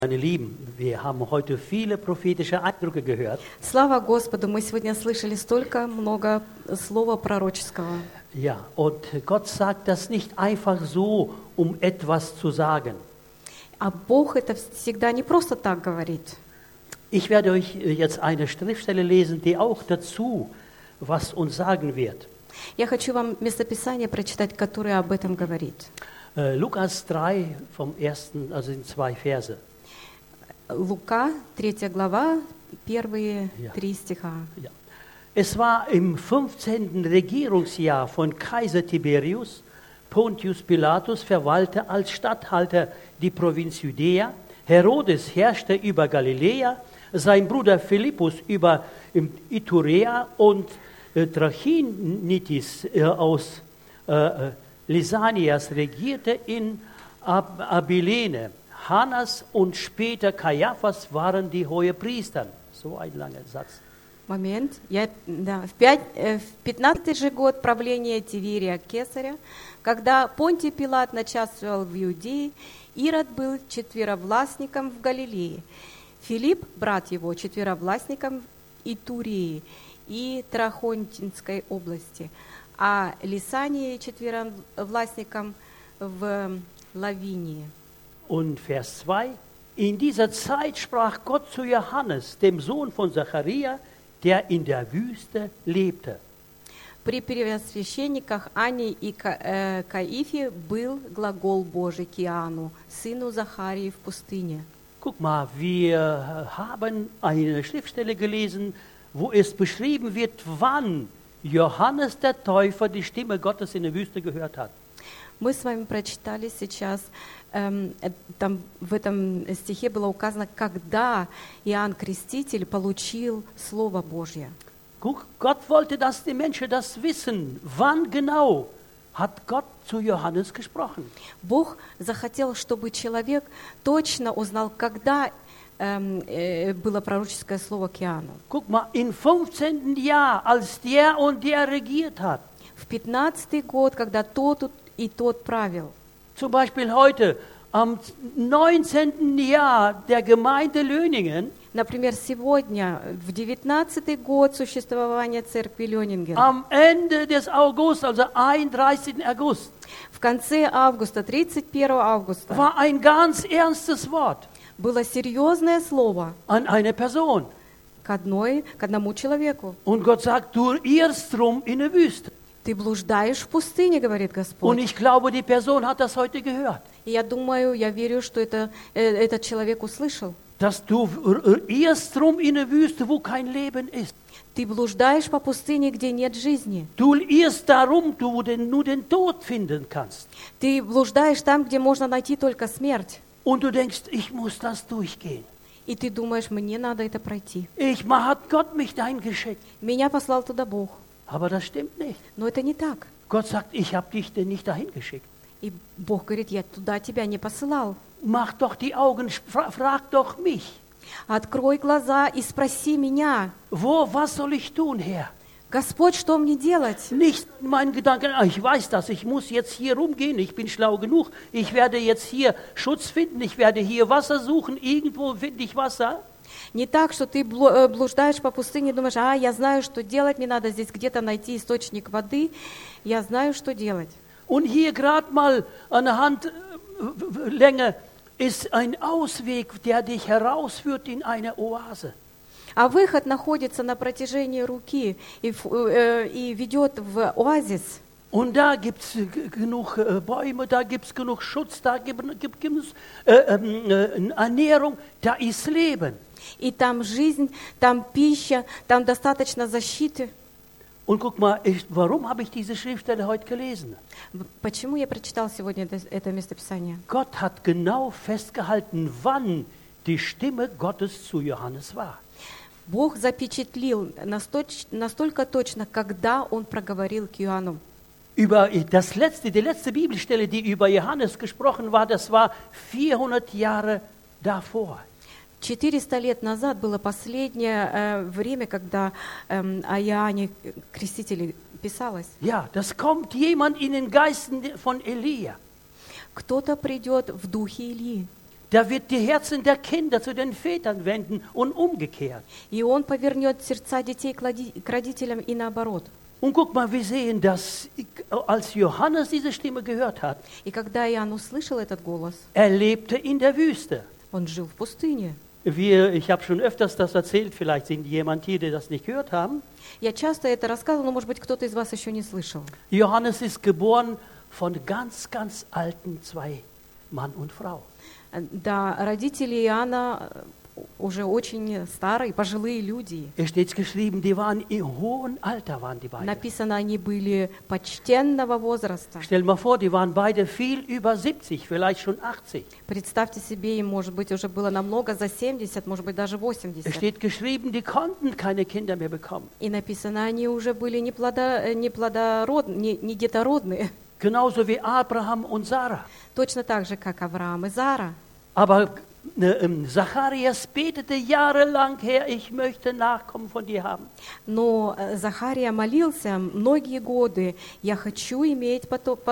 Meine Lieben, wir haben heute viele prophetische Eindrücke gehört. Слава Господу, мы сегодня слышали столько много слова пророческого. Ja, und Gott sagt das nicht einfach so, um etwas zu sagen. А Бог это всегда не просто так говорит. Ich werde euch jetzt eine Schriftstelle lesen, die auch dazu was uns sagen wird. Я хочу вам местописание прочитать, которое об этом говорит. Lukas 3 vom ersten, also in 2 Verse. Лука, 3 глава, первые 3 стиха. Ja. Es war im 15. Regierungsjahr von Kaiser Tiberius. Pontius Pilatus verwaltete als Statthalter die Provinz Judäa. Herodes herrschte über Galiläa. Sein Bruder Philippus über Iturea und Trachinitis aus Lysanias regierte in Abilene. Hannas und später Kaiaphas waren die Hohepriester. So ein langer Satz. Момент. В 15-й же год правления Тиверия Кесаря, когда Понтий Пилат начальствовал в Иудее, Ирод был четверовластником в Галилее. Филипп, брат его, четверовластником в Итурии и Трахонтинской области, а Лисания четверовластником в Лавинии. Und Vers 2, in dieser Zeit sprach Gott zu Johannes, dem Sohn von Zachariah, der in der Wüste lebte. При первосвященниках Ане и Каифе был глагол Божий к Иоанну, сыну Захарии в пустыне. Guck mal, wir haben eine Schriftstelle gelesen, wo es beschrieben wird, wann Johannes der Täufer die Stimme Gottes in der Wüste gehört hat. Мы с вами прочитали сейчас, там в этом стихе было указано, когда Иоанн Креститель получил Слово Божье. Gott wollte, dass die Menschen das wissen. Wann genau hat Gott zu Johannes gesprochen? Бог захотел, чтобы человек точно узнал, когда было пророческое слово к Иоанну. Guck mal, im 15. Jahr, als der und der regiert hat. В 15-й год, когда тот и тот правил. Zum Beispiel heute, am 19. Jahr der Gemeinde Löningen. Например, сегодня, в 19-й год существования церкви Лёнинген. Am Ende des August, also 31. August. В конце августа, 31 августа. War ein ganz ernstes Wort. Было серьезное слово. An eine Person. К одному человеку. Und Gott sagt, du irrst rum in der Wüste. Ты блуждаешь в пустыне, говорит Господь. Und ich glaube, die Person hat das heute gehört. И я думаю, я верю, что этот человек услышал. Dass du irrst rum in der Wüste, wo kein Leben ist. Ты блуждаешь по пустыне, где нет жизни. Du irrst darum, wo du nur den Tod finden kannst. Ты блуждаешь там, где можно найти только смерть. Und du denkst, ich muss das durchgehen. И ты думаешь, мне надо это пройти. Hat Gott mich dahin geschickt. Меня послал туда Бог. Aber das stimmt nicht. Но это не так. Gott sagt, ich habe dich denn nicht dahin geschickt. И Бог говорит, я туда тебя не посылал. Mach doch die Augen, frag doch mich. Открой глаза и спроси меня. Was soll ich tun, Herr? Господь, что мне делать? Nicht mein Gedanke, ich weiß das, ich muss jetzt hier rumgehen, ich bin schlau genug, ich werde jetzt hier Schutz finden, ich werde hier Wasser suchen, irgendwo finde ich Wasser. Не так, что ты блуждаешь по пустыне и думаешь, я знаю, что делать, мне надо здесь где-то найти источник воды, я знаю, что делать. Und hier gerade mal an der Handlänge ist ein Ausweg, der dich herausführt in eine Oase. А выход находится на протяжении руки и ведет в оазис. Und da gibt es genug Bäume, da gibt es genug Schutz, da gibt es Ernährung, da ist Leben. И там жизнь, там пища, там достаточно защиты. Und guck mal, warum habe ich diese Schriftstelle heute gelesen? Почему я прочитал сегодня это местописание? Gott hat genau festgehalten, wann die Stimme Gottes zu Johannes war. Бог запечатлил настолько точно, когда Он проговорил к Иоанну. Die letzte Bibelstelle, die über Johannes gesprochen war, das war 400 Jahre davor. 400 лет назад было последнее время, когда о Иоанне Крестителе писалось. Ja, das kommt jemand in den Geisten von Elia. Кто-то придет в духе Илии. Der wird die Herzen der Kinder zu den Vätern wenden und umgekehrt. И Он повернет сердца детей к родителям и наоборот. Und guck mal, wir sehen, dass als Johannes diese Stimme gehört hat, И когда Иоанн услышал этот голос, er lebte in der Wüste. он жил в пустыне. Ich habe schon öfters das erzählt, vielleicht sind jemand hier, die das nicht gehört haben. Я часто это рассказывала, но, может быть, кто-то из вас еще не слышал. Johannes ist geboren von ganz, ganz alten zwei Mann und Frau. Да, родители Иоанна уже очень старые, пожилые люди. Es steht geschrieben, die waren im hohen Alter, waren die beiden. Написано, они были почтенного возраста. Stell mal vor, die waren beide viel über 70, vielleicht schon 80. Представьте себе, им, может быть, уже было намного за 70, может быть, даже Es 80. steht geschrieben, die konnten keine Kinder mehr bekommen. И написано, они уже были не детородные, Genauso wie Abraham und Sarah. точно так же, как Авраам и Зара. Aber Zacharias betete jahrelang, Herr, ich möchte Nachkommen von dir haben. Но Захария молился многие годы, я хочу иметь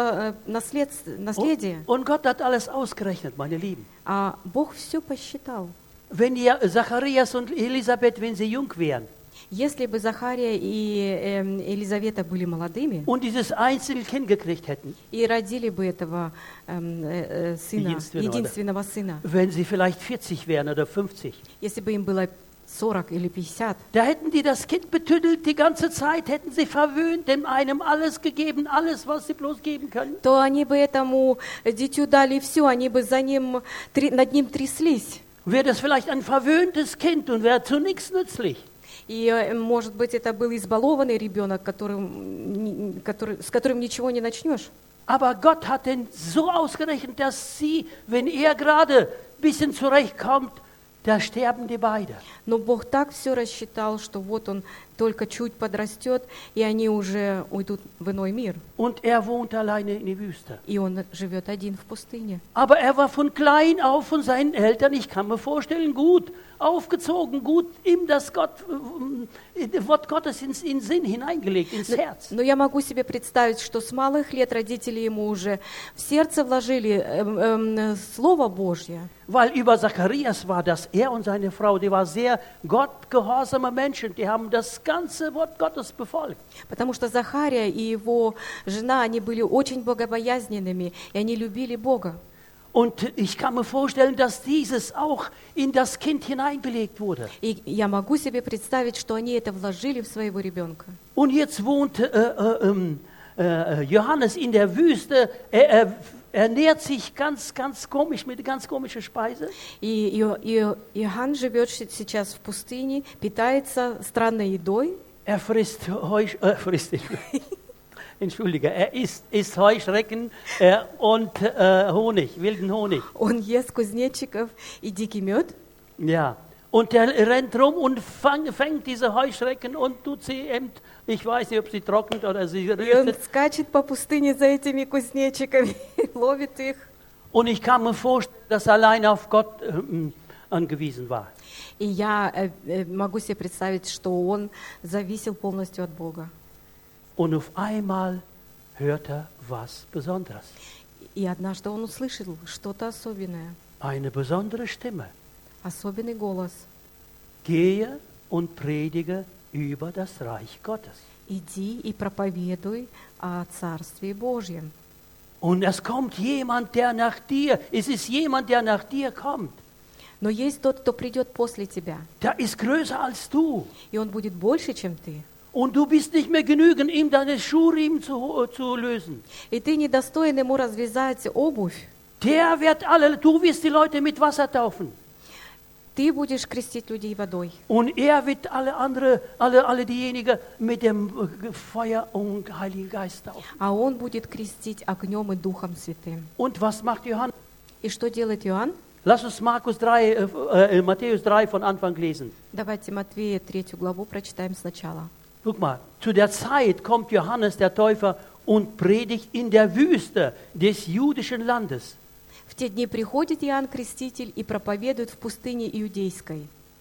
наследие. Und Gott hat alles ausgerechnet, meine Lieben. А Бог все посчитал. Wenn Zacharias und Elisabeth, wenn sie jung wären, Если бы Захария и Елизавета были молодыми und dieses Einzelkind gekriegt hätten, и родили бы этого сына, единственного сына, wenn sie vielleicht 40 wären oder 50, если бы им было 40 или 50, da hätten die das Kind betüttelt die ganze Zeit, hätten sie verwöhnt, dem einem alles gegeben, alles, was sie bloß geben können. то они бы этому дитю дали все, они бы над ним тряслись. Wäre das vielleicht ein verwöhntes Kind und wäre zu nichts nützlich. И, может быть, это был избалованный ребенок, с которым ничего не начнешь. Aber Gott hat den so ausgerechnet, dass sie, wenn er gerade ein bisschen zurechtkommt, da sterben die beide. Но Бог так все рассчитал, что вот он только чуть подрастет, и они уже уйдут в иной мир. Und er wohnt alleine in der Wüste. И он живет один в пустыне. Aber er war von klein auf von seinen Eltern, ich kann mir vorstellen, gut aufgezogen, gut ihm das Wort Gottes ins Sinn hineingelegt, ins Herz. Но я могу себе представить, что с малых лет родители ему уже в сердце вложили Слово Божье. Weil über Zacharias war, dass er und seine Frau, die waren sehr gottgehorsame Menschen, die haben das ganze Wort Gottes befolgt. Потому что Захария и его жена, они были очень богобоязненными, и они любили Бога. Und ich kann mir vorstellen, dass dieses auch in das Kind hineingelegt wurde. И я могу себе представить, что они это вложили в своего ребенка. Und jetzt wohnt Johannes in der Wüste, er ernährt sich ganz, ganz komisch, mit ganz komischer Speise. И Иоанн живет сейчас в пустыне, питается странной едой. Er isst Heuschrecken und Honig, wilden Honig. Он ест кузнечиков и дикий мед. Ja, und er rennt rum und fängt diese Heuschrecken und tut sie eben, ich weiß nicht, ob sie trocknet oder sie И он rüstet. скачет по пустыне за этими кузнечиками, ловит их. Und ich kann mir vorstellen, dass er allein auf Gott angewiesen war. И я могу себе представить, что он зависел полностью от Бога. Und auf einmal hört er was Besonderes. И однажды он услышал что-то особенное, Eine besondere Stimme. особенный голос. Gehe und predige über das Reich Gottes. Иди и проповедуй о Царстве Божьем. Und es kommt jemand, der nach dir, es ist jemand, der nach dir kommt. Но есть тот, кто придет после тебя, Der ist größer als du. и он будет больше, чем ты. Und du bist nicht mehr genügend, ihm deine Schuhriemen zu lösen. И ты недостоин ему развязать обувь. Du wirst die Leute mit Wasser taufen. Ты будешь крестить людей водой. Und er wird alle diejenigen mit dem Feuer und Heiligen Geist taufen. А он будет крестить огнем и Духом Святым. Und was macht Johannes? И что делает Иоанн? Lass uns Matthäus 3 von Anfang lesen. Давайте Матвея 3 главу прочитаем сначала. Guck mal, zu der Zeit kommt Johannes der Täufer und predigt in der Wüste des jüdischen Landes. В те дни приходит Иоанн Креститель и проповедует в пустыне Иудейской.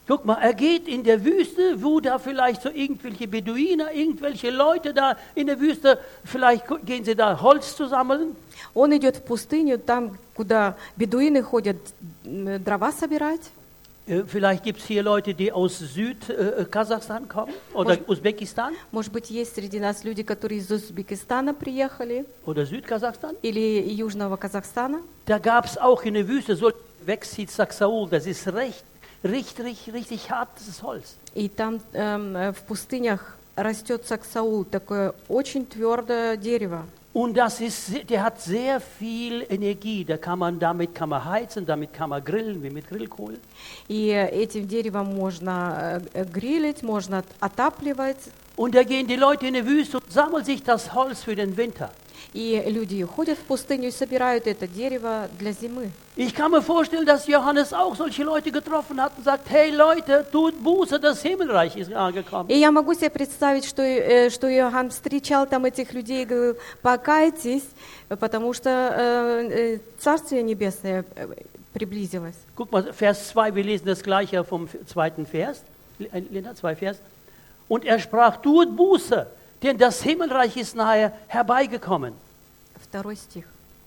Guck mal, er geht in der Wüste, wo da vielleicht so irgendwelche Beduiner, irgendwelche Leute da in der Wüste, vielleicht gehen sie da Holz zu sammeln. Он идет в пустыню, там, куда бедуины ходят дрова собирать. Vielleicht gibt es hier Leute, die aus Südkasachstan kommen oder Usbekistan Может быть, есть среди нас люди, которые из Узбекистана приехали oder Südkasachstan. или Южного Казахстана. Da gab es auch in der Wüste so Wexit Saxaul, das ist richtig hartes Holz. И там в пустынях растет саксаул, такое очень твердое дерево. Und der hat sehr viel Energie. Damit kann man heizen, damit kann man grillen, wie mit Grillkohle. И этим деревом можно грилить, можно отапливать. Und da gehen die Leute in die Wüste und sammeln sich das Holz für den Winter. И люди ходят в пустыню и собирают это дерево для зимы. Ich kann mir vorstellen, dass Johannes auch solche Leute getroffen hat und sagt, hey Leute, tut Buße, das Himmelreich ist angekommen. И я могу себе представить, что Иоанн встречал там этих людей и говорил, покайтесь, потому что Царствие Небесное приблизилось. Guck mal, Vers 2, wir lesen das gleiche vom zweiten Vers. Linda, 2 Vers. Und er sprach, tut Buße, denn das Himmelreich ist nahe herbeigekommen. 2 стих.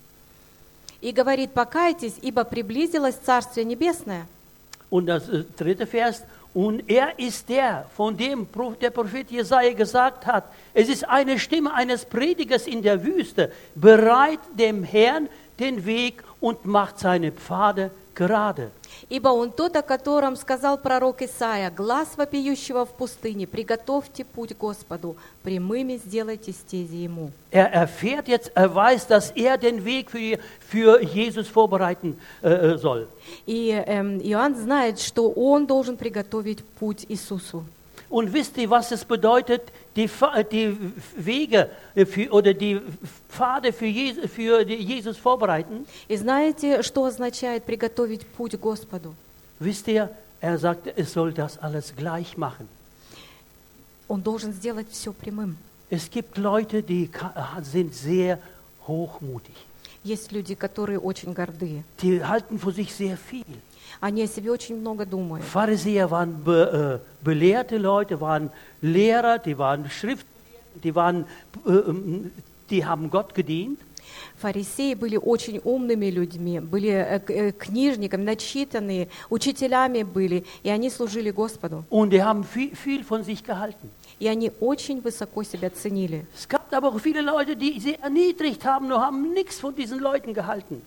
И говорит, покайтесь, ибо приблизилось Царствие Небесное. Und das 3. Vers. Und er ist der, von dem der Prophet Jesaja gesagt hat, es ist eine Stimme eines Predigers in der Wüste, bereit dem Herrn den Weg und macht seine Pfade gerade. Ибо он тот, о котором сказал пророк Исаия, глас вопиющего в пустыне, приготовьте путь Господу, прямыми сделайте стези ему. Er weiß, dass er den Weg für Jesus vorbereiten soll. И Иоанн знает, что он должен приготовить путь Иисусу. Und wisst ihr, was es bedeutet, die Wege oder die Pfade für Jesus vorbereiten? И знаете, что означает приготовить путь Господу? Wisst ihr, er sagt, es soll das alles gleich machen. Он должен сделать все прямым. Es gibt Leute, die sind sehr hochmutig. Есть люди, которые очень гордые. Die halten für sich sehr viel. Они о себе очень много думают. Pharisäer waren belehrte Leute, waren Lehrer, die waren Schriftgelehrte, die haben Gott gedient. Фарисеи были очень умными людьми, были книжниками, начитанные, учителями были, и они служили Господу. Und die haben viel von sich gehalten. И они очень высоко себя ценили. Es gab aber auch viele Leute, die sie erniedrigt haben, nur haben nichts von diesen Leuten gehalten.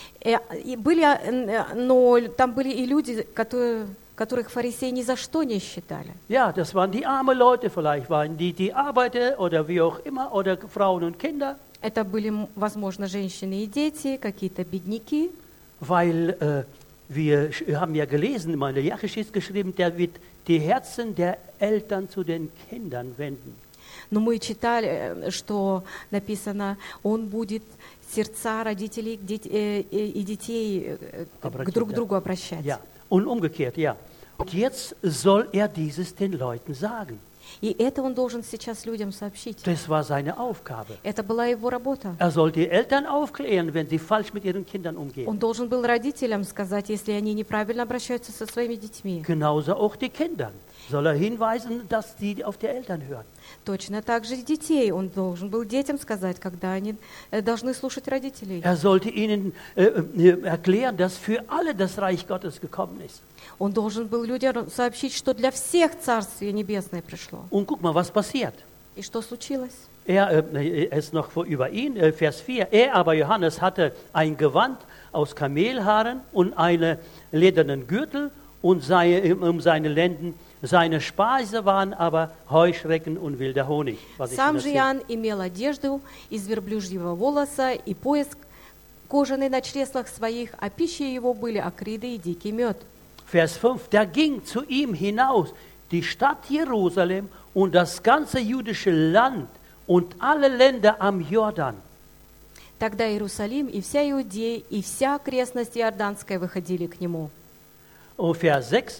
Но там были и люди, которых фарисеи ни за что не считали. Ja, das waren die armen Leute, vielleicht waren die Arbeiter oder wie auch immer, oder Frauen und Kinder. Это были, возможно, женщины и дети, какие-то бедняки. Weil wir haben ja gelesen, in meiner Jachisch ist geschrieben, der wird die Herzen der Eltern zu den Kindern wenden. Но мы читали, что написано, он будет сердца родителей и детей друг к другу обращать. Ja, und umgekehrt, ja. Und jetzt soll er dieses den Leuten sagen. И это он должен сейчас людям сообщить. Das war seine Aufgabe. Это была его работа. Er soll die Eltern aufklären, wenn sie falsch mit ihren Kindern umgehen. Он должен был родителям сказать, если они неправильно обращаются со своими детьми. Genauso auch die Kindern. Soll er hinweisen, dass die auf die Eltern hören. Точно так же и детей. Он должен был детям сказать, когда они должны слушать родителей. Er sollte ihnen erklären, dass für alle das Reich Gottes gekommen ist. Он должен был людям сообщить, что для всех Царствие Небесное пришло. Und guck mal, was passiert. И что случилось? Es noch über ihn, Vers 4. Er aber, Johannes, hatte ein Gewand aus Kamelhaaren und einen ledernen Gürtel um seine Lenden. Seine Speise waren aber Heuschrecken und wilder Honig. Сам же Иоанн имел одежду из верблюжьего волоса и пояс кожаный на чреслах своих, а пищей его были акриды и дикий мед. Vers 5. Da ging zu ihm hinaus die Stadt Jerusalem und das ganze jüdische Land und alle Länder am Jordan. Тогда Иерусалим и вся Иудея и вся окрестность Иорданская выходили к нему. Und Vers 6.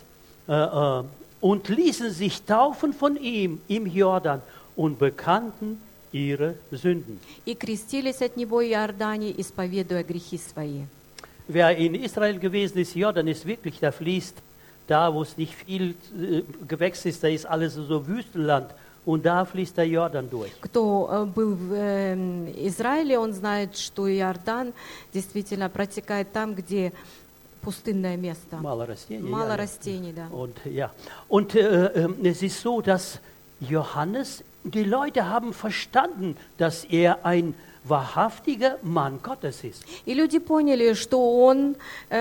Und ließen sich taufen von ihm im Jordan und bekannten ihre Sünden. И крестились от него в Иордане, исповедуя грехи свои. Wer in Israel gewesen ist, Jordan ist wirklich, da fließt da wo es nicht viel Gewächs ist, da ist alles so Wüstenland und da fließt der Jordan durch. Кто был в Израиле, он знает, что Иордан действительно протекает там, где пустынное место. Male растений. Мало ja. растений, да. Und es ist so, dass Johannes, die Leute haben verstanden, dass er ein wahrhaftiger Mann Gottes ist. И люди поняли, что он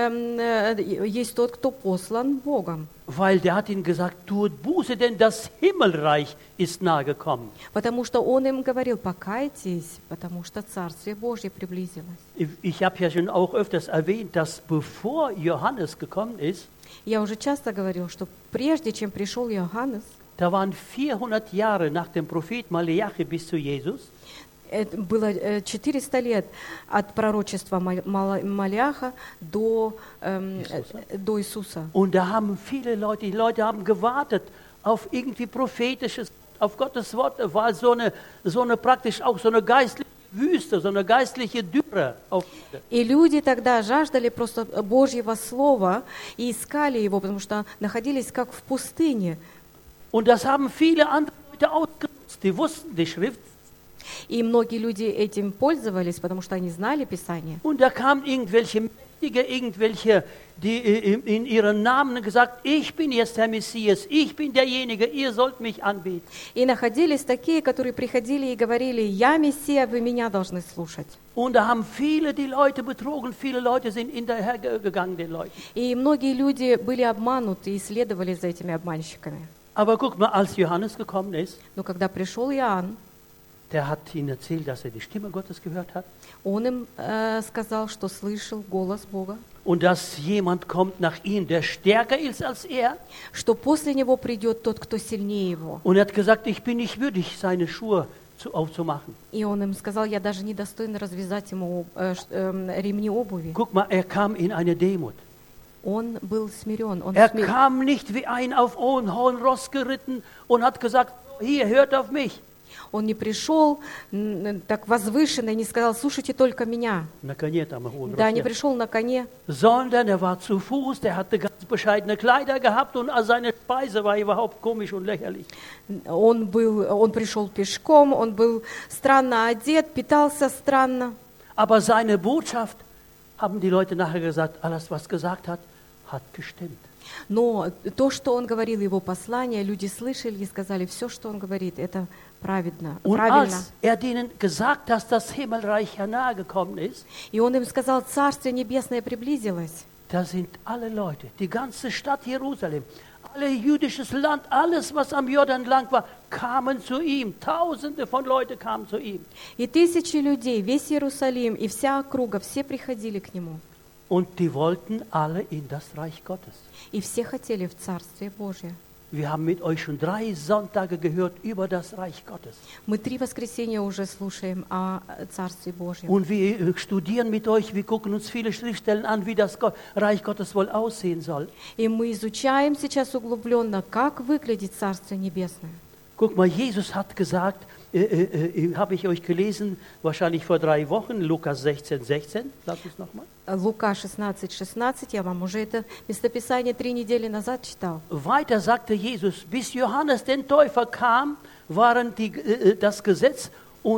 есть тот, кто послан Богом. Weil der hat ihnen gesagt, tut Buße, denn das Himmelreich ist nahe gekommen. Потому что он им говорил, покайтесь, потому что Царствие Божье приблизилось. Ich habe ja schon auch öfters erwähnt, dass bevor Johannes gekommen ist, Я уже часто говорил, что прежде чем пришел Иоаннес, da waren 400 Jahre nach dem Prophet Maleachi bis zu Jesus. это было 400 лет от пророчества Малиаха до Иисуса. Und da haben viele Leute, die Leute haben gewartet auf irgendwie prophetisches, auf Gottes Wort. Es war so eine praktisch auch so eine geistliche Wüste, so eine geistliche Dürre. И люди тогда жаждали просто Божьего Слова и искали его, потому что находились как в пустыне. Und das haben viele andere Leute ausgenutzt. Die wussten die Schrift. И многие люди этим пользовались, потому что они знали Писание. Und da kamen irgendwelche Mächtige, die in ihren Namen gesagt, ich bin jetzt der Messias, ich bin derjenige, ihr sollt mich anbeten. И находились такие, которые приходили и говорили, я Мессия, вы меня должны слушать. Und da haben viele die Leute betrogen, viele Leute sind hinterhergegangen den Leuten. И многие люди были обмануты и следовали за этими обманщиками. Aber guck mal, als Johannes gekommen ist, Но когда пришел Иоанн, der hat ihnen erzählt, dass er die Stimme Gottes gehört hat. он им сказал, что слышал голос Бога, Und dass jemand kommt nach ihm, der stärker ist als er. что после него придет тот, кто сильнее его. Und er hat gesagt, ich bin nicht würdig, seine Schuhe aufzumachen. И он им сказал, я даже не достоин развязать ему ремни обуви. Guck mal, er kam in eine Demut. Он был смирен. Er kam nicht wie ein auf hohen Ross geritten und hat gesagt, hier, hört auf mich. Он не пришел так возвышенно и не сказал, слушайте только меня. Да, не пришел на коне. Sondern er war zu Fuß, der hatte ganz bescheidene Kleider gehabt und seine Speise war überhaupt komisch und lächerlich. Он пришел пешком, он был странно одет, питался странно. Aber seine Botschaft, haben die Leute nachher gesagt, alles was gesagt hat, hat gestimmt. Но то, что он говорил, его послание, люди слышали и сказали, все, что он говорит, это правильно. Und als er denen gesagt hat, dass das Himmelreich nahe gekommen ist, и он им сказал, Царствие Небесное приблизилось. Da sind alle Leute, die ganze Stadt Jerusalem, alle jüdisches Land, alles, was am Jordan lang war, kamen zu ihm. Tausende von Leuten kamen zu ihm. И тысячи людей, весь Иерусалим и вся округа, все приходили к нему. Und die wollten alle in das Reich Gottes. И все хотели в Царствие Божие. Wir haben mit euch schon 3 Sonntage gehört über das Reich Gottes. Мы 3 воскресенья уже слушаем о Царстве Божьем. Und wir studieren mit euch, wir gucken uns viele Schriftstellen an, wie das Reich Gottes wohl aussehen soll. И мы изучаем сейчас углубленно, как выглядит Царствие Небесное. Guck mal, Jesus hat gesagt, habe ich euch gelesen, wahrscheinlich vor 3 Wochen, Lukas 16,16. Sag es nochmal. Лука 16:16, я вам уже это местописание 3 недели назад читал. Weiter sagte Jesus, bis Johannes den Täufer kam, waren das Gesetz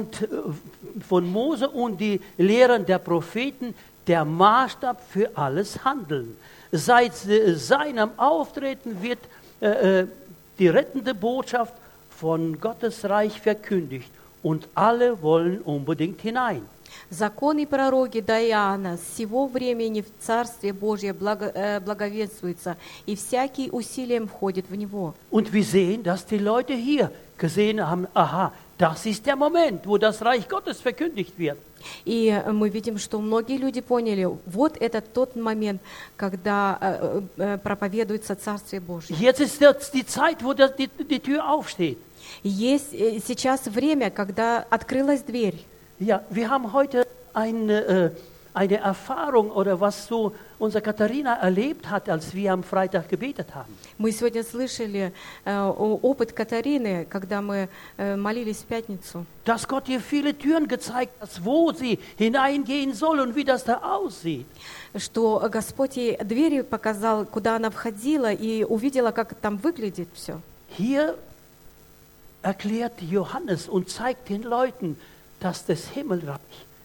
von Mose und die Lehren der Propheten der Maßstab für alles Handeln. Seit seinem Auftreten wird die rettende Botschaft von Gottes Reich verkündigt und alle wollen unbedingt hinein. Законы и пророки до Иоанна с сего времени в Царствие Божье благовествуется, и всякий усилием входит в него. Und wir sehen, dass die Leute hier gesehen haben, aha, das ist der Moment, wo das Reich Gottes verkündigt wird. И мы видим, что многие люди поняли, вот это тот момент, когда проповедуется Царствие Божье. Jetzt ist die Zeit, wo die Tür aufsteht. Есть сейчас время, когда открылась дверь. Ja, wir haben heute ein eine Erfahrung oder was so unsere Katharina erlebt hat, als wir am Freitag gebetet haben. Мы сегодня слышали опыт Катарины, когда мы молились в пятницу, Dass Gott ihr viele Türen gezeigt hat, wo sie hineingehen soll und wie das da aussieht. что Господь ей двери показал, куда она входила, и увидела, как там выглядит все. Hier erklärt Johannes und zeigt den Leuten, dass das Himmelreich,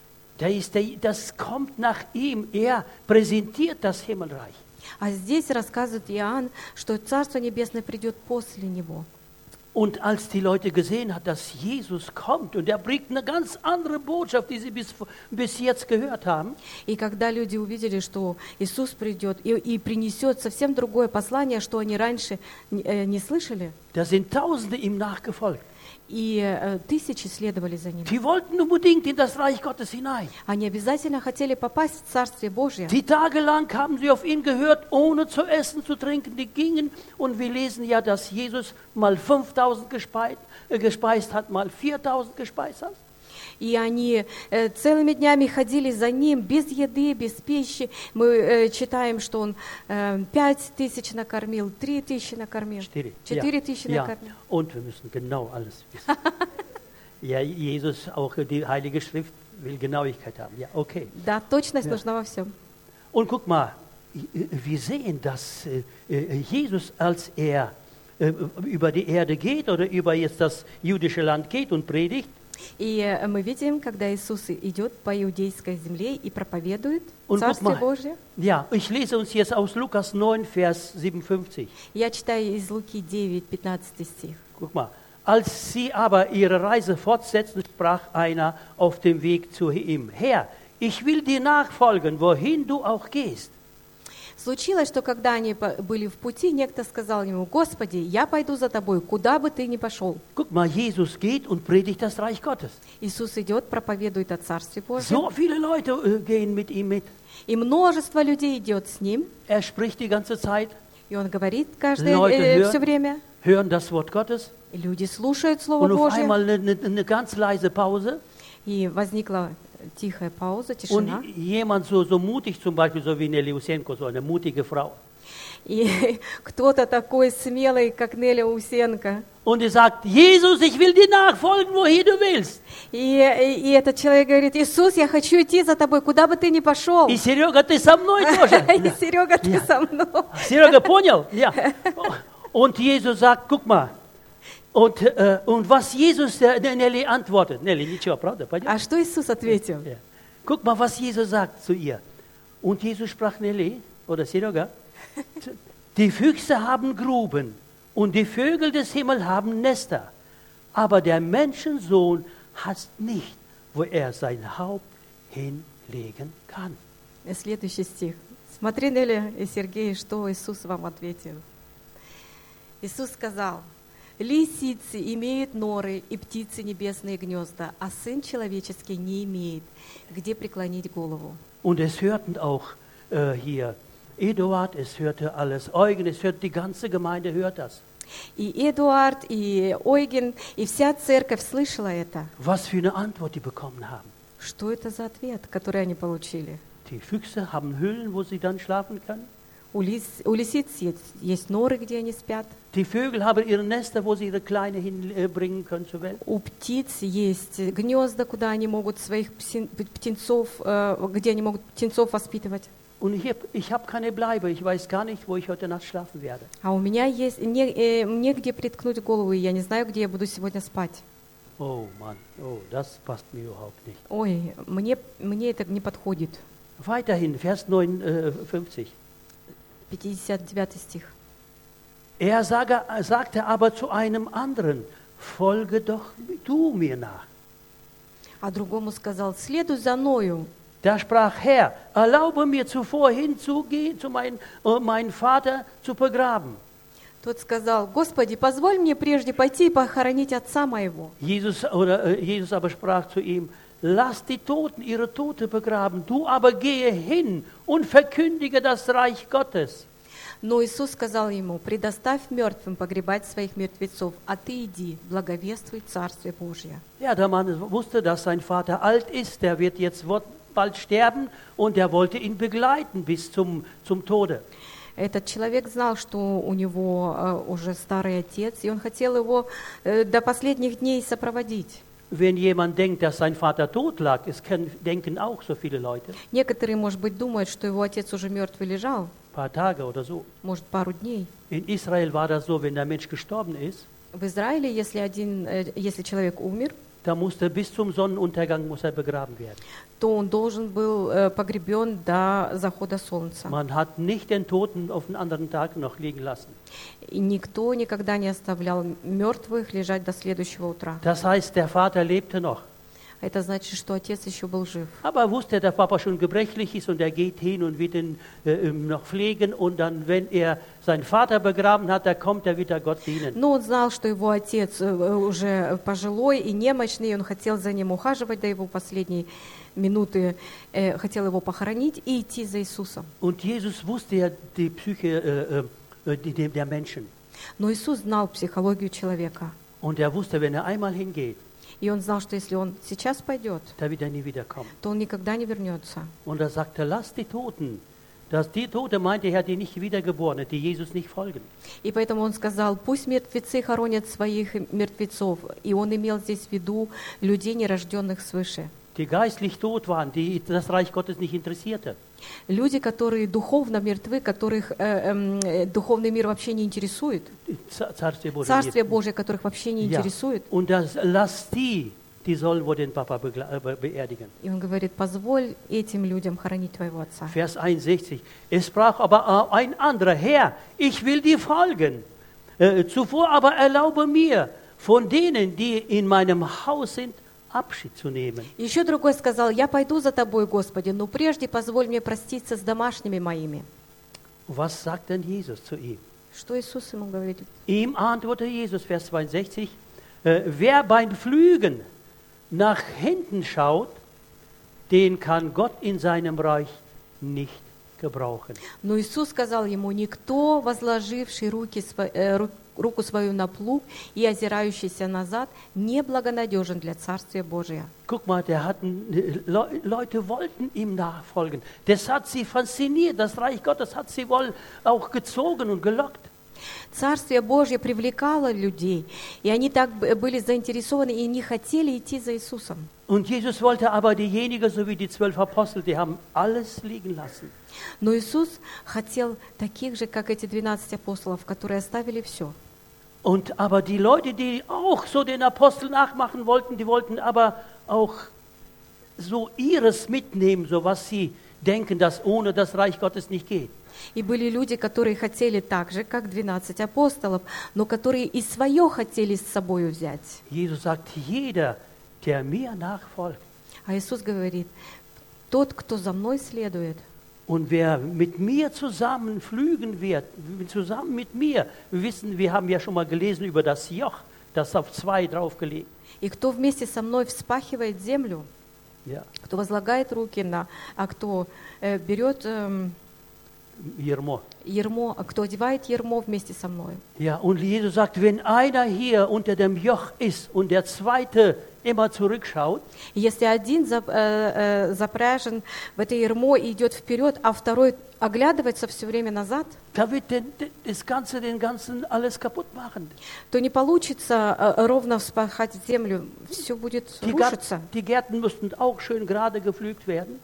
das kommt nach ihm. Er präsentiert das Himmelreich. А здесь рассказывает Иоанн, что Царство Небесное придет после него. Und als die Leute gesehen haben, dass Jesus kommt und er bringt eine ganz andere Botschaft, die sie bis jetzt gehört haben, И когда люди увидели, что Иисус придет и принесет совсем другое послание, что они раньше не слышали, da sind Tausende ihm nachgefolgt. и тысячи следовали за ним. Die wollten unbedingt in das Reich Gottes hinein. Они обязательно хотели попасть в Царствие Божье. Die tagelang haben sie auf ihn gehört, ohne zu essen, zu trinken. Die gingen und wir lesen ja, dass Jesus mal 5000 gespeist hat, mal 4000 gespeist hat. И они целыми днями ходили за ним, без еды, без пищи. Мы читаем, что он 5000 накормил, 3000 накормил, 4000 Ja. накормил. Und wir müssen genau alles wissen. Ja, Jesus, auch die Heilige Schrift will Genauigkeit haben. Ja, okay. Да, точность Ja. нужна во всем. Und guck mal, wir sehen, dass Jesus, als er über die Erde geht oder über jetzt das jüdische Land geht und predigt, И мы видим, когда Иисус идет по иудейской земле и проповедует Und guck Царствие mal. Божье. ja, ich lese uns jetzt aus Lukas 9, Vers 57. Я читаю из Луки 9, 15 стих. Guck mal. Als sie aber ihre Reise fortsetzten, sprach einer auf dem Weg zu ihm: Herr, ich will dir nachfolgen, wohin du auch gehst. Случилось, что когда они были в пути, некто сказал ему: Господи, я пойду за тобой, куда бы ты ни пошел. Guck mal, Jesus geht und predigt das Reich Gottes. Иисус идет, проповедует о Царстве Божьем. So viele Leute gehen mit ihm mit. И множество людей идет с ним, Er spricht die ganze Zeit, и он говорит Leute все время. hören das Wort Gottes. И люди слушают Слово Und auf Божье. einmal eine ganz leise Pause. И возникла тихая пауза, Und тишина. jemand so mutig, zum Beispiel so wie Nelly Usenko, so eine mutige Frau. И кто-то такой смелый, как Неля Усенко. Und er sagt: Jesus, ich will dir nachfolgen, wohin du willst. И этот человек говорит: Иисус, я хочу идти за тобой, куда бы ты ни пошел. И Серега, ты со мной тоже. И Серега, ты со мной. Серега, понял? Ja. Und Jesus sagt: Guck mal. Und was Jesus Nelly antwortet. Nelly, ничего, правда? Пойдем? А что Иисус ответил? Ja. Guck mal, was Jesus sagt zu ihr. Und Jesus sprach: Nelly, oder Serega, die Füchse haben Gruben und die Vögel des Himmels haben Nester, aber der Menschensohn hat nicht, wo er sein Haupt hinlegen kann. Следующий стих. Смотри, Неля и Сергей, что Иисус вам ответил. Иисус сказал: лисицы имеют норы и птицы небесные гнезда, а Сын Человеческий не имеет, где преклонить голову. Und es hörten auch hier Eduard, es hörte alles, Eugen, es hört die ganze Gemeinde, hört das. И Эдуард, и Ойген, и вся церковь слышала это. Was für eine Antwort die bekommen haben. Что это за ответ, который они получили? Die Füchse haben Höhlen, wo sie dann schlafen können. У лисиц есть норы, где они спят. Die Vögel haben ihre Nester, wo sie ihre Kleine hinbringen können zur Welt. У птиц есть гнезда, куда они могут своих птенцов, где они могут птенцов воспитывать. Und ich habe keine Bleibe, ich weiß gar nicht, wo ich heute Nacht schlafen werde. А у меня есть негде приткнуть голову, и я не знаю, где я буду сегодня спать. Oh Mann, oh, das passt mir überhaupt nicht. Ой, мне это не подходит. Weiterhin, Vers 59. 59 стих. Er sagte aber zu einem anderen: Folge doch du mir nach. А другому сказал: следуй за мною. Da sprach: Herr, erlaube mir zuvor hinzugehen, zu meinen Vater zu begraben. Тот сказал: Господи, позволь мне прежде пойти и похоронить отца моего. Jesus aber sprach zu ihm: Lass die Toten ihre Tote begraben, du aber gehe hin und verkündige das Reich Gottes. Но Иисус сказал ему: предоставь мертвым погребать своих мертвецов, а ты иди, благовествуй Царствие Божье. Ja, der Mann wusste, dass sein Vater alt ist, der wird jetzt bald sterben und er wollte ihn begleiten bis zum Tode. Этот человек знал, что у него уже старый отец, и он хотел его до последних дней сопроводить. Wenn jemand denkt, dass sein Vater tot lag, denken auch so viele Leute, Некоторые, может быть, думают, что его отец уже мертвый лежал, ein paar Tage oder so. может, пару дней. In Israel war das so, wenn der Mensch gestorben ist, В Израиле, если человек умер, da musste bis zum Sonnenuntergang muss er begraben werden. то он должен был погребен до захода солнца. Man hat nicht den Toten auf einen anderen Tag noch liegen lassen. И никто никогда не оставлял мертвых лежать до следующего утра. Das heißt, der Vater lebte noch. Это значит, что отец еще был жив. Aber er wusste, dass der Papa schon gebrechlich ist und er geht hin und wird ihn noch pflegen. Und dann, wenn er seinen Vater begraben hat, da kommt er wieder Gott dienen. Но он знал, что его отец уже пожилой и немощный, и он хотел за ним ухаживать до его последней минуты, хотел его похоронить и идти за Иисусом. Und Jesus wusste ja die Psyche der Menschen. Но Иисус знал психологию человека. Und er wusste, wenn er einmal hingeht, И он знал, что если он сейчас пойдет, da wird er nie wiederkommen. то он никогда не вернется. Und er sagte, lasst die Toten. Die Tote meinte er, die nicht Wiedergeborene, die Jesus nicht folgen. И поэтому он сказал, пусть мертвецы хоронят своих мертвецов. И он имел здесь в виду людей, нерожденных свыше. Die geistlich tot waren, die das Reich Gottes nicht interessierte. Люди, которые духовно мертвы, которых духовный мир вообще не интересует. Царствие Божие, которых вообще не интересует. Und lass die sollen wohl den Papa beerdigen. И он говорит, позволь этим людям хоронить твоего отца. Vers 61. Es sprach aber ein anderer, Herr, ich will dir folgen. Zuvor aber erlaube mir, von denen, die in meinem Haus sind, Abschied zu nehmen. Еще другой сказал, я пойду за тобой, Господи, но прежде позволь мне проститься с домашними моими. Was sagt denn Jesus zu ihm? Что Иисус ему говорит? Ihm antwortete Jesus, Vers 62, wer beim Pflügen nach hinten schaut, den kann Gott in seinem Reich nicht gebrauchen. Но Иисус сказал ему, никто, возложивший руку свою на плуг и озирающийся назад, неблагонадежен для Царствия Божия. Guck mal, Leute wollten ihm nachfolgen. Das hat sie fasziniert. Das Reich Gottes hat sie wohl auch gezogen und gelockt. Царствие Божье привлекало людей, и они так были заинтересованы и не хотели идти за Иисусом. Und Jesus wollte aber diejenigen, so wie die 12 Apostel, die haben alles liegen lassen. Но Иисус хотел таких же, как эти 12 апостолов, которые оставили все. Und aber die Leute, die auch so den Apostel nachmachen wollten, die wollten aber auch so ihres mitnehmen, so was sie denken, dass ohne das Reich Gottes nicht geht. И были люди, которые хотели так же, как 12 апостолов, но которые и свое хотели с собой взять. Jesus sagt, jeder, der mir nachfolgt. А Иисус говорит, тот, кто за мной следует, und wer mit mir zusammen pflügen wird, zusammen mit mir, wir haben ja schon mal gelesen über das Joch, das auf 2 draufgelegt. И кто вместе со мной вспахивает землю, ja. кто возлагает руки а кто берет ярмо, а кто одевает ярмо вместе со мной. Ja, und Jesus sagt, wenn einer hier unter dem Joch ist und der zweite immer zurückschaut, если один запряжен в это ярмо и идет вперед, а второй оглядывается все время назад, da wird den ganzen alles kaputt machen. то не получится ровно вспахать землю, все будет рушиться. Die Gärten müssten auch schön gerade gepflügt werden.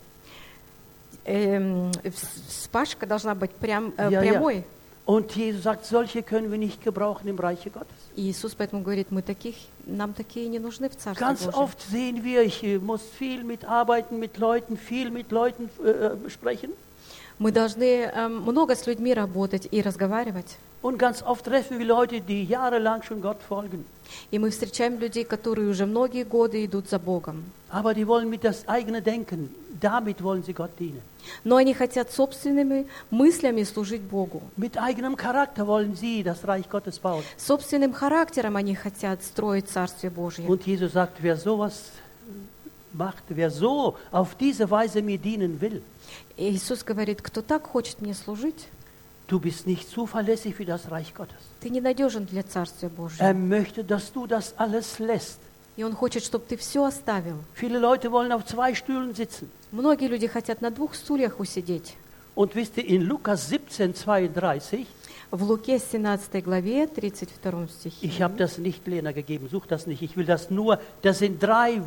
Вспашка должна быть прямой. Und Jesus sagt, solche können wir nicht gebrauchen im Reiche Gottes. И Иисус поэтому говорит, нам такие не нужны в Царстве Ganz Божьем. oft sehen wir, ich muss viel mitarbeiten mit Leuten, viel mit Leuten sprechen. Мы должны много с людьми работать и разговаривать. Und ganz oft treffen wir Leute, die jahrelang schon Gott folgen. И мы встречаем людей, которые уже многие годы идут за Богом. Aber die wollen mit das eigene Denken, damit wollen sie Gott dienen. Но они хотят собственными мыслями служить Богу. Mit eigenem Charakter wollen sie das Reich Gottes bauen. Собственным характером они хотят строить Царствие Божье. Und Jesus sagt, wer sowas macht, wer so auf diese Weise mir dienen will, И Иисус говорит, кто так хочет мне служить, du bist nicht zuverlässig für das Reich Gottes. ты ненадежен для Царствия Божьего. Möchte, dass du das alles lässt. И Он хочет, чтобы ты все оставил. Viele Leute wollen auf 2 Stühlen sitzen. Многие люди хотят на 2 стульях усидеть. Und wisst ihr, in Lukas 17, 32, В Луке 17 главе, 32 стихе. ich habe das nicht Lena gegeben, such das nicht, ich will das nur, das sind 3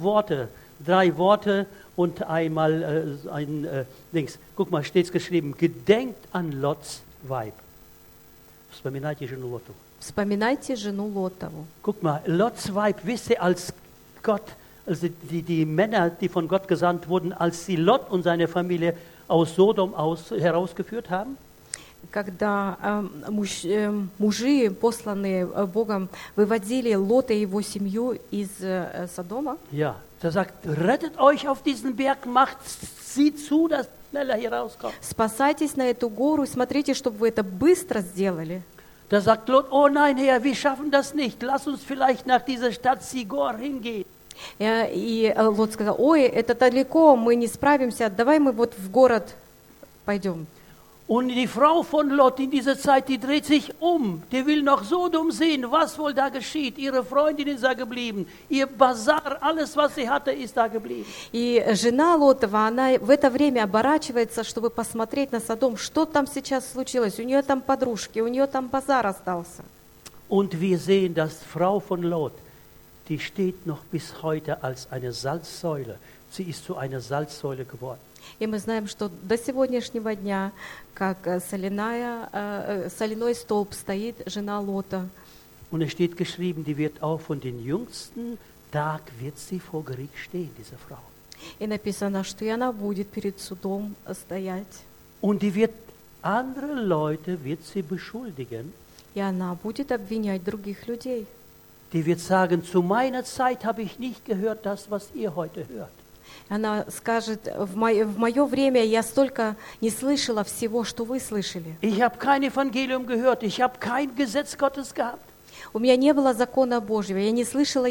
Worte und einmal Dings. Guck mal, steht es geschrieben, gedenkt an Lots Weib. Вспоминайте жену Лоту. Вспоминайте жену Лотову. Guck mal, Lots Weib, wisst ihr, als Gott, also die Männer, die von Gott gesandt wurden, als sie Lot und seine Familie aus Sodom herausgeführt haben? Когда мужи, посланные Богом, выводили Лота и его семью из Содома, Ja, da sagt, rettet euch auf diesen Berg, sieht zu, dass schneller hier rauskommt. спасайтесь на эту гору и смотрите, чтобы вы это быстро сделали. Da sagt Lot, oh nein, Herr, wir schaffen das nicht. Lass uns vielleicht nach dieser Stadt Sigor hingehen. И Лот сказал, ой, это далеко, мы не справимся, давай мы вот в город пойдем. Und die Frau von Lot in dieser Zeit, die dreht sich um. Die will noch Sodom sehen, was wohl da geschieht. Ihre Freundin ist da geblieben. Ihr Bazar, alles, was sie hatte, ist da geblieben. И жена Лотова, она в это время оборачивается, чтобы посмотреть на Содом, что там сейчас случилось. У нее там подружки, у нее там базар остался. Und wir sehen, dass Frau von Lot, die steht noch bis heute als eine Salzsäule. Sie ist zu einer Salzsäule geworden. И мы знаем, что до сегодняшнего дня, как соляной столб стоит жена Лота. Und es steht geschrieben, die wird auch von den jüngsten Tag wird sie vor Gericht stehen, diese Frau. И написано, что и она будет перед судом стоять. Und die wird andere Leute wird sie beschuldigen. И она будет обвинять других людей. Die wird sagen, zu meiner Zeit habe ich nicht gehört das, was ihr heute hört. Она скажет, в мое время я столько не слышала всего, что вы слышали. Ich habe kein Evangelium gehört, ich habe kein Gesetz Gottes gehabt. У меня не было закона Божьего, я не слышала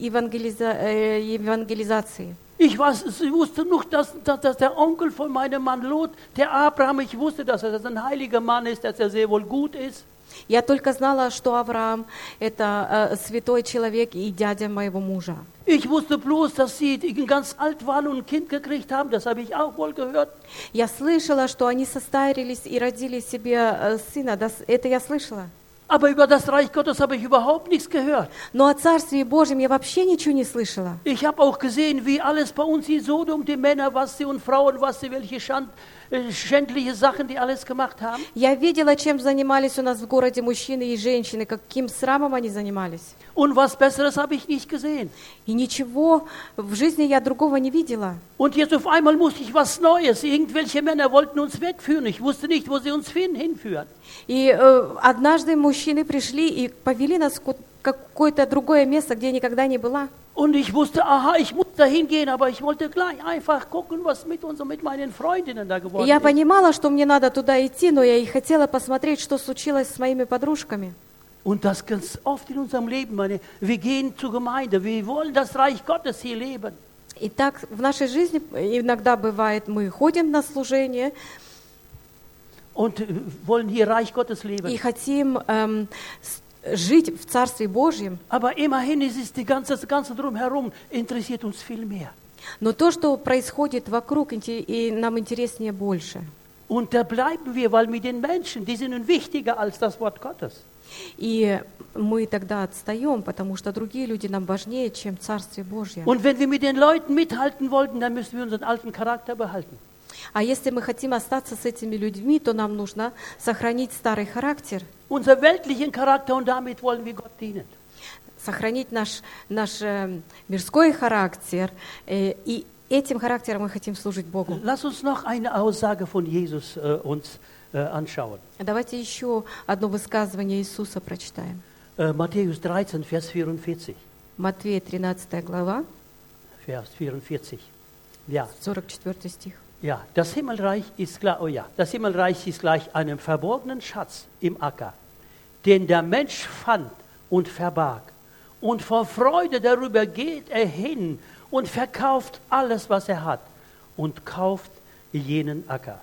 евангелизации. Ich wusste nur, dass der Onkel von meinem Mann Lot, der Abraham, ich wusste, dass er ein heiliger Mann ist, dass er sehr wohl gut ist. Я только знала, что Авраам – это святой человек и дядя моего мужа. Ich wusste bloß, dass sie ganz alt waren und ein Kind gekriegt haben, das habe ich auch wohl gehört. Я слышала, что они состарились и родили себе сына, это я слышала. Aber über das Reich Gottes habe ich überhaupt nichts gehört. Но о Царстве Божьем я вообще ничего не слышала. Ich habe auch gesehen, wie alles bei uns in Sodom, die Männer, was sie und Frauen, was sie, welche schändliche Sachen, die alles gemacht haben. Я видела, чем занимались у нас в городе мужчины и женщины, каким срамом они занимались. Und was Besseres habe ich nicht gesehen. И ничего в жизни я другого не видела. Und jetzt auf einmal musste ich was Neues. Irgendwelche Männer wollten uns wegführen. Ich wusste nicht, wo sie uns hinführen. И однажды мужчины пришли и повели нас в какое-то другое место, где я никогда не была. Und ich wusste, aha, ich muss da hingehen, aber ich wollte gleich einfach gucken, was mit uns und mit meinen Freundinnen da geworden Я ist. понимала, что мне надо туда идти, но я и хотела посмотреть, что случилось с моими подружками. Und das ganz oft in unserem Leben, wir gehen zur Gemeinde, wir wollen das Reich Gottes hier leben. И так в нашей жизни иногда бывает, мы ходим на служение Und wollen hier Reich Gottes leben. и хотим жить в Царстве Божьем. Aber immerhin ist es das Ganze drumherum interessiert uns viel mehr. Но то, что происходит вокруг, и нам интереснее больше. Und da bleiben wir, weil mit den Menschen, die sind wichtiger als das Wort Gottes. И мы тогда отстаем, потому что другие люди нам важнее, чем Царствие Божье. Und wenn wir mit den Leuten mithalten wollten, dann müssen wir unseren alten Charakter behalten. А если мы хотим остаться с этими людьми, то нам нужно сохранить старый характер, Unser weltlichen Charakter und damit wollen wir Gott dienen. сохранить наш мирской характер, и этим характером мы хотим служить Богу. Lass uns noch eine Aussage von Jesus uns anschauen. Давайте еще одно высказывание Иисуса прочитаем. Matthäus 13, Vers 44. Матвея 13 глава, Vers 44. Ja, 44 стих. ja, das Himmelreich ist das Himmelreich ist gleich einem verborgenen Schatz im Acker, den der Mensch fand und verbarg. Und vor Freude darüber geht er hin und verkauft alles, was er hat, und kauft jenen Acker.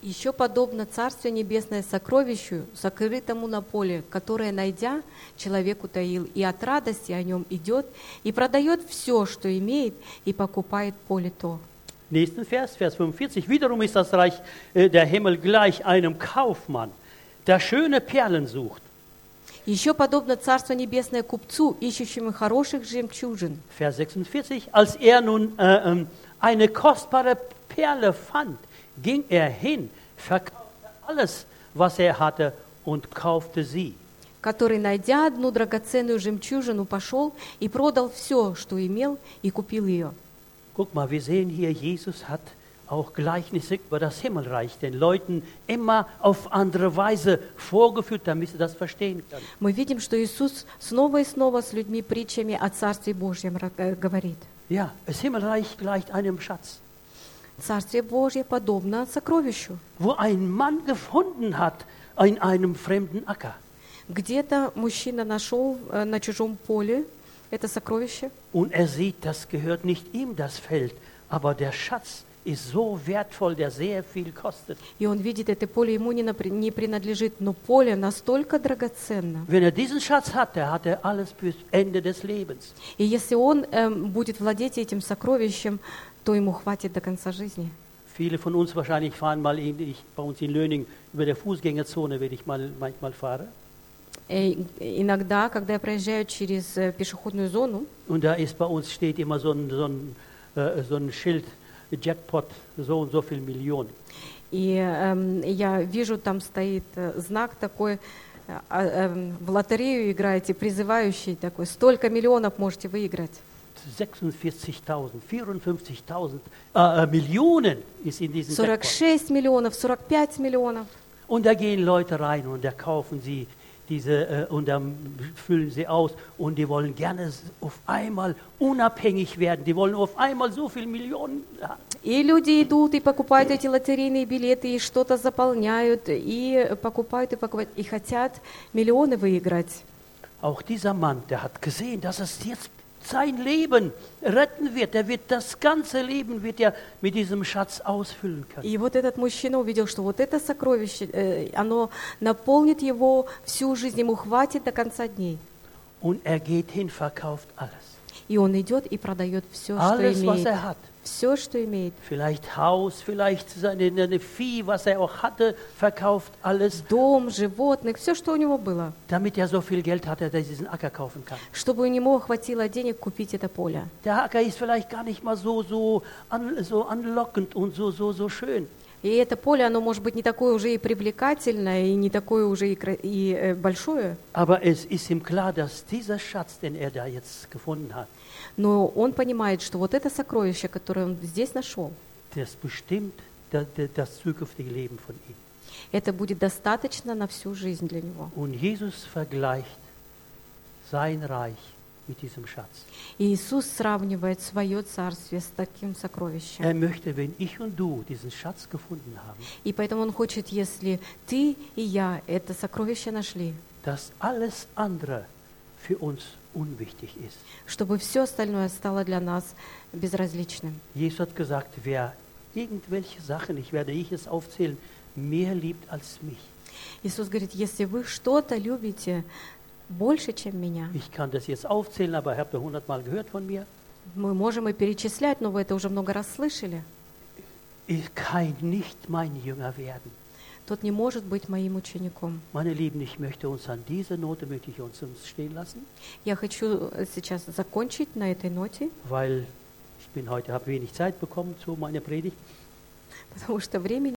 Еще подобно Царствие Небесное сокровищу, сокрытому на поле, которое, найдя, человек утаил, и от радости о нем идет, и продает все, что имеет, и покупает поле то. Nächsten Vers, Vers 45. Wiederum ist das Reich der Himmel gleich einem Kaufmann, der schöne Perlen sucht. Еще подобно Царство Небесное купцу, ищущему хороших жемчужин. Vers 46. Als er nun eine kostbare Perle fand, ging er hin, verkaufte alles, was er hatte, und kaufte sie. Который, найдя одну драгоценную жемчужину, пошел и продал все, что имел, и купил ее. Guck mal, wir sehen hier, Jesus hat auch Gleichnisse über das Himmelreich den Leuten immer auf andere Weise vorgeführt, damit sie das verstehen können. Мы видим, что Иисус снова и снова с людьми притчами о Царстве Божьем говорит. Ja, das Himmelreich gleicht einem Schatz, Царствие Божье подобно сокровищу. wo ein Mann gefunden hat in einem fremden Acker. Где-то мужчина нашел на чужом поле это сокровище, Und er sieht, das gehört nicht ihm, das Feld, aber der Schatz ist so wertvoll, der sehr viel kostet. и он видит, это поле ему не принадлежит, но поле настолько драгоценно. Wenn er diesen Schatz hat er alles bis Ende des Lebens. И если он будет владеть этим сокровищем, то ему хватит до конца жизни. Viele von uns wahrscheinlich fahren mal bei uns in Löning über der Fußgängerzone, wenn ich manchmal fahre. Иногда, когда я проезжаю через пешеходную зону, Und da ist bei uns steht immer so ein Schild, Jackpot, so und so viel Millionen. и я вижу, там стоит знак такой, в лотерею играете, призывающий такой, столько миллионов можете выиграть. 46.000, 54.000 Millionen ist in diesem Jackpot. 46 миллионов, 45 миллионов. Und da gehen Leute rein und da kaufen sie und dann füllen sie aus und die wollen gerne auf einmal unabhängig werden. Die wollen auf einmal so viele Millionen haben. И люди идут и покупают эти лотерейные билеты, и что-то заполняют, и покупают, и хотят миллионы выиграть. Auch dieser Mann, der hat gesehen, dass es jetzt sein Leben retten wird. Der wird das ganze Leben wird er mit diesem Schatz ausfüllen können. И вот этот мужчина увидел, что вот это сокровище, оно наполнит его всю жизнь, ему хватит до конца дней. Und er geht hin, verkauft alles. И он идет и продает все, что Alles, was имеет. er hat. Все, что имеет. Vielleicht Haus, vielleicht seine Vieh, was er auch hatte, verkauft alles, Дом, животных, все, что у него было. damit er so viel Geld hat, dass er diesen Acker kaufen kann. Чтобы у него хватило денег купить это поле. Der Acker ist vielleicht gar nicht mal so anlockend und so schön. И это поле, оно может быть не такое уже и привлекательное, и не такое уже и большое. Aber es ist ihm klar, dass dieser Schatz, den er da jetzt gefunden hat, Но он понимает, что вот это сокровище, которое он здесь нашел, das bestimmt das zukünftige Leben von ihm. это будет достаточно на всю жизнь для него. Und Jesus vergleicht sein Reich mit diesem Schatz. И Иисус сравнивает свое царствие с таким сокровищем. Er möchte, wenn ich und du diesen Schatz gefunden haben, И поэтому он хочет, если ты и я это сокровище нашли, dass alles andere für uns unwichtig ist. чтобы все остальное стало для нас безразличным. Jesus hat gesagt, wer irgendwelche Sachen, ich werde es aufzählen, mehr liebt als mich. Иисус говорит, если вы что-то любите больше, чем меня, Ich kann das jetzt aufzählen, aber habt ihr 100-mal gehört von mir. мы можем и перечислять, но вы это уже много раз слышали. Ich kann nicht mein Jünger werden. Тот не может быть моим учеником. Meine Lieben, ich möchte uns an dieser Note möchte ich uns stehen lassen, Я хочу сейчас закончить на этой ноте, weil ich habe wenig Zeit bekommen zu meiner Predigt. потому что времени